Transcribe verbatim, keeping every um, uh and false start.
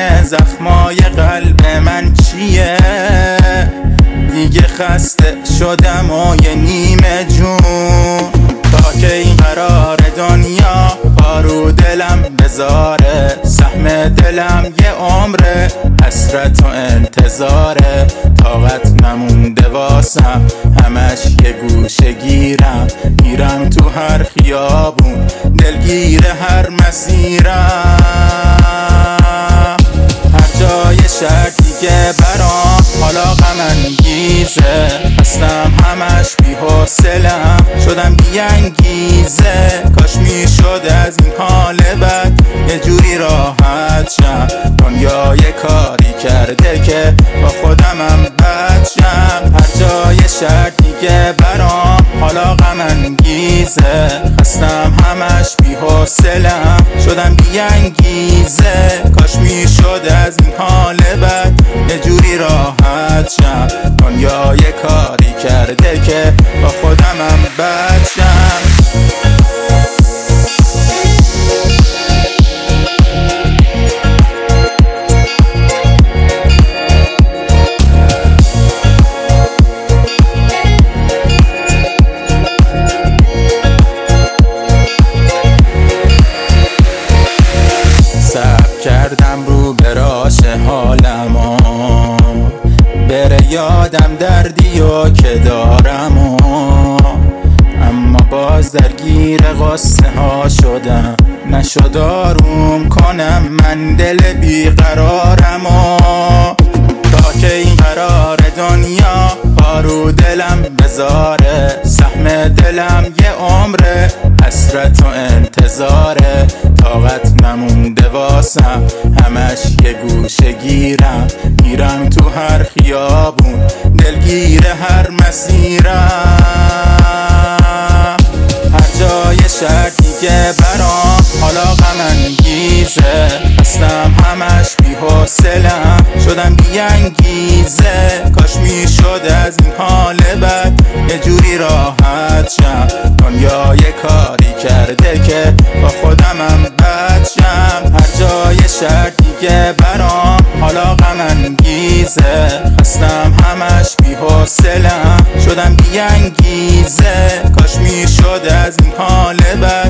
زخمای قلب من چیه؟ دیگه خسته شدم و یه نیمه جون. تا که این قرار دنیا پارو دلم بذاره، سهم دلم یه عمره، حسرت و انتظاره. طاقت نمونده واسم، همش یه گوشه گیرم، میرم تو هر خیابون، دلگیر هر مسیرم. هر جای شهر دیگه برام حالا غم انگیزه، هستم همش بی حوصله‌ام، شدم بی انگیزه. کاش میشد از این حال بد یه جوری راحت شم، دنیا یه کاری کرده که با خودمم بد شم. هر جای شهر دیگه برام حالا غم انگیزه، هستم همش بی حوصله‌ام، شدم بی انگیزه. کاش میشد از این حال بد یه جوری راحت شم، دنیا یه کاری کرده که با خودمم بد شم. کردم رو به راش حالم، بره یادم دردی و که دارم، اما باز درگیر قصه ها شدم، نشد آروم کنم من دل بیقرارم. تا که این قرار دنیا پارو دلم بذاره، سهم دلم یه عمره، حسرت و انتظاره. طاقت نمونده واسم، همش یه گوشه گیرم، میرم تو هر خیابون، دلگیر هر مسیرم. هر جای شهر دیگه برام حالا غم انگیزه، هستم همش بی حوصله‌ام، شدم بی انگیزه. کاش میشد از این حال بد یه جوری راحت شم، دنیا یه کاری کرده که با خودمم بد شم. هر جای شهر دیگه برام حالا غم انگیزه، هستم همش بی حوصله‌ام، شدم بی انگیزه. کاش میشد از این حال بد